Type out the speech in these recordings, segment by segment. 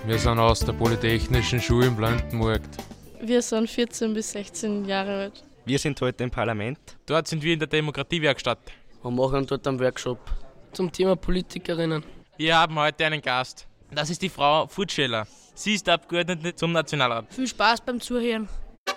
Wir sind aus der Polytechnischen Schule in Blankenmarkt. Wir sind 14 bis 16 Jahre alt. Wir sind heute im Parlament. Dort sind wir in der Demokratiewerkstatt. Und machen dort einen Workshop zum Thema Politikerinnen. Wir haben heute einen Gast. Das ist die Frau Furtscheller. Sie ist Abgeordnete zum Nationalrat. Viel Spaß beim Zuhören.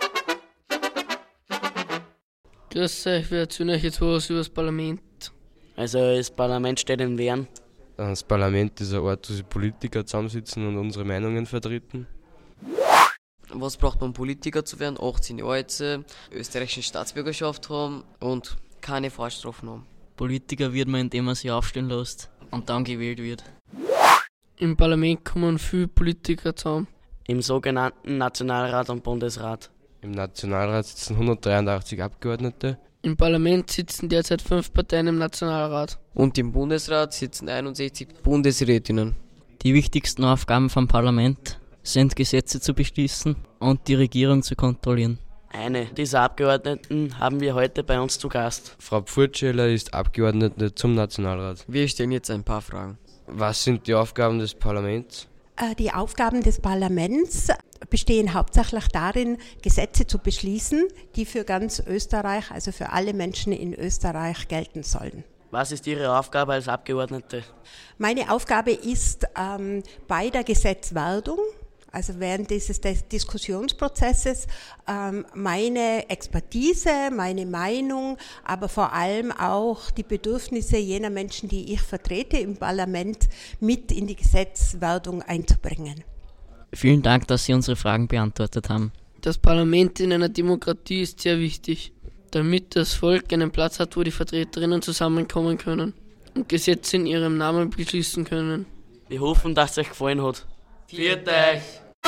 Grüß euch, wir erzählen euch jetzt was über das Parlament. Also das Parlament steht in Wien. Das Parlament ist ein Ort, wo sich Politiker zusammensitzen und unsere Meinungen vertreten. Was braucht man, Politiker zu werden? 18 Jahre alt, österreichische Staatsbürgerschaft haben und keine Vorstrafen haben. Politiker wird man, indem man sich aufstellen lässt und dann gewählt wird. Im Parlament kommen viele Politiker zusammen. Im sogenannten Nationalrat und Bundesrat. Im Nationalrat sitzen 183 Abgeordnete. Im Parlament sitzen derzeit 5 Parteien im Nationalrat. Und im Bundesrat sitzen 61 Bundesrätinnen. Die wichtigsten Aufgaben vom Parlament sind, Gesetze zu beschließen und die Regierung zu kontrollieren. Eine dieser Abgeordneten haben wir heute bei uns zu Gast. Frau Furtscheller ist Abgeordnete zum Nationalrat. Wir stellen jetzt ein paar Fragen. Was sind die Aufgaben des Parlaments? Die Aufgaben des Parlaments bestehen hauptsächlich darin, Gesetze zu beschließen, die für ganz Österreich, also für alle Menschen in Österreich gelten sollen. Was ist Ihre Aufgabe als Abgeordnete? Meine Aufgabe ist bei der Gesetzwerdung, also während dieses Diskussionsprozesses, meine Expertise, meine Meinung, aber vor allem auch die Bedürfnisse jener Menschen, die ich vertrete im Parlament, mit in die Gesetzwerdung einzubringen. Vielen Dank, dass Sie unsere Fragen beantwortet haben. Das Parlament in einer Demokratie ist sehr wichtig, damit das Volk einen Platz hat, wo die Vertreterinnen zusammenkommen können und Gesetze in ihrem Namen beschließen können. Wir hoffen, dass es euch gefallen hat. Viert euch!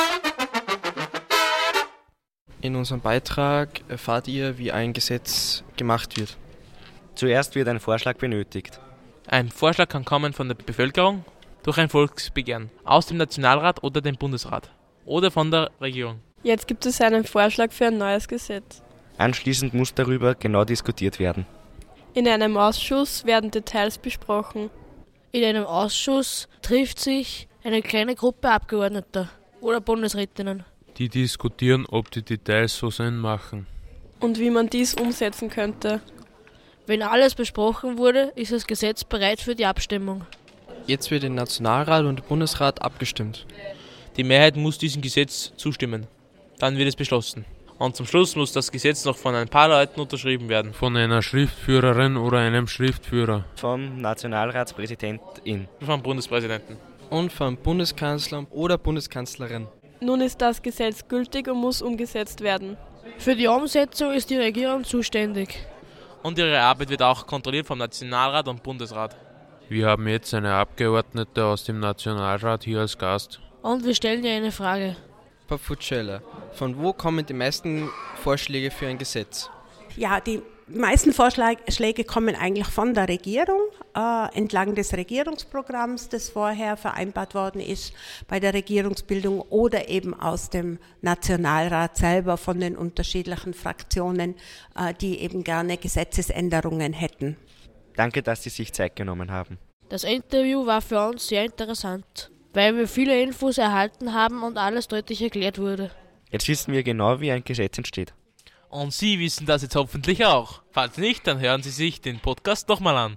In unserem Beitrag erfahrt ihr, wie ein Gesetz gemacht wird. Zuerst wird ein Vorschlag benötigt. Ein Vorschlag kann kommen von der Bevölkerung durch ein Volksbegehren aus dem Nationalrat oder dem Bundesrat oder von der Regierung. Jetzt gibt es einen Vorschlag für ein neues Gesetz. Anschließend muss darüber genau diskutiert werden. In einem Ausschuss werden Details besprochen. In einem Ausschuss trifft sich eine kleine Gruppe Abgeordneter oder Bundesrätinnen. Die diskutieren, ob die Details so Sinn machen. Und wie man dies umsetzen könnte. Wenn alles besprochen wurde, ist das Gesetz bereit für die Abstimmung. Jetzt wird im Nationalrat und im Bundesrat abgestimmt. Die Mehrheit muss diesem Gesetz zustimmen. Dann wird es beschlossen. Und zum Schluss muss das Gesetz noch von ein paar Leuten unterschrieben werden. Von einer Schriftführerin oder einem Schriftführer. Vom Nationalratspräsidentin. Vom Bundespräsidenten. Und vom Bundeskanzler oder Bundeskanzlerin. Nun ist das Gesetz gültig und muss umgesetzt werden. Für die Umsetzung ist die Regierung zuständig. Und ihre Arbeit wird auch kontrolliert vom Nationalrat und Bundesrat. Wir haben jetzt eine Abgeordnete aus dem Nationalrat hier als Gast. Und wir stellen ihr eine Frage. Frau Furtscheller, von wo kommen die meisten Vorschläge für ein Gesetz? Ja, die meisten Vorschläge kommen eigentlich von der Regierung, entlang des Regierungsprogramms, das vorher vereinbart worden ist bei der Regierungsbildung oder eben aus dem Nationalrat selber von den unterschiedlichen Fraktionen, die eben gerne Gesetzesänderungen hätten. Danke, dass Sie sich Zeit genommen haben. Das Interview war für uns sehr interessant, weil wir viele Infos erhalten haben und alles deutlich erklärt wurde. Jetzt wissen wir genau, wie ein Gesetz entsteht. Und Sie wissen das jetzt hoffentlich auch. Falls nicht, dann hören Sie sich den Podcast nochmal an.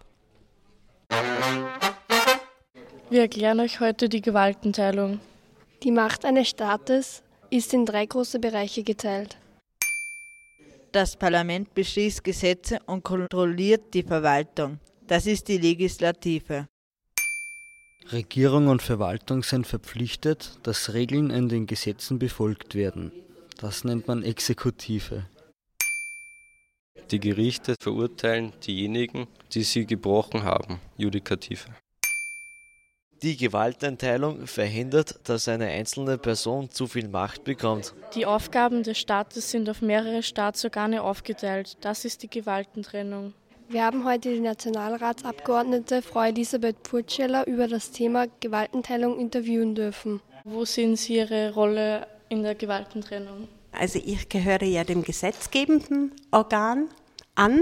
Wir erklären euch heute die Gewaltenteilung. Die Macht eines Staates ist in 3 große Bereiche geteilt. Das Parlament beschließt Gesetze und kontrolliert die Verwaltung. Das ist die Legislative. Regierung und Verwaltung sind verpflichtet, dass Regeln in den Gesetzen befolgt werden. Das nennt man Exekutive. Die Gerichte verurteilen diejenigen, die sie gebrochen haben, Judikative. Die Gewaltenteilung verhindert, dass eine einzelne Person zu viel Macht bekommt. Die Aufgaben des Staates sind auf mehrere Staatsorgane aufgeteilt. Das ist die Gewaltentrennung. Wir haben heute die Nationalratsabgeordnete Frau Elisabeth Furtscheller über das Thema Gewaltenteilung interviewen dürfen. Wo sehen Sie Ihre Rolle in der Gewaltentrennung? Also ich gehöre ja dem gesetzgebenden Organ an,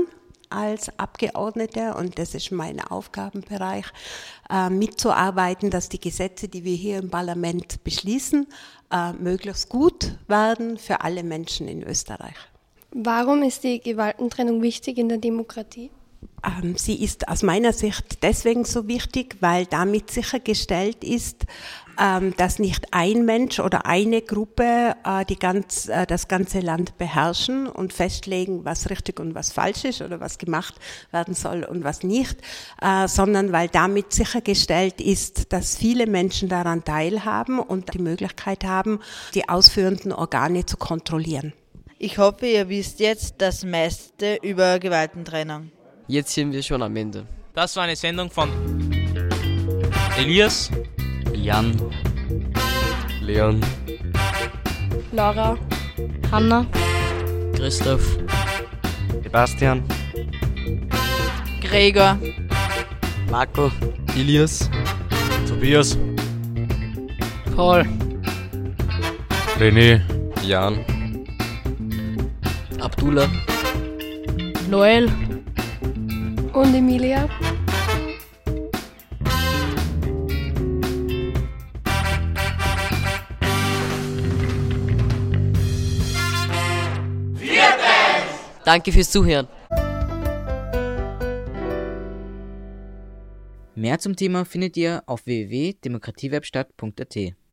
als Abgeordnete, und das ist mein Aufgabenbereich, mitzuarbeiten, dass die Gesetze, die wir hier im Parlament beschließen, möglichst gut werden für alle Menschen in Österreich. Warum ist die Gewaltentrennung wichtig in der Demokratie? Sie ist aus meiner Sicht deswegen so wichtig, weil damit sichergestellt ist, dass nicht ein Mensch oder eine Gruppe das ganze Land beherrschen und festlegen, was richtig und was falsch ist oder was gemacht werden soll und was nicht, sondern weil damit sichergestellt ist, dass viele Menschen daran teilhaben und die Möglichkeit haben, die ausführenden Organe zu kontrollieren. Ich hoffe, ihr wisst jetzt das meiste über Gewaltentrennung. Jetzt sind wir schon am Ende. Das war eine Sendung von Elias, Jan, Leon, Laura, Hanna, Christoph, Sebastian, Gregor, Marco, Ilias, Tobias, Paul, René, Jan, Abdullah, Noel Und Emilia? Danke fürs Zuhören. Mehr zum Thema findet ihr auf www.demokratiewerkstatt.at.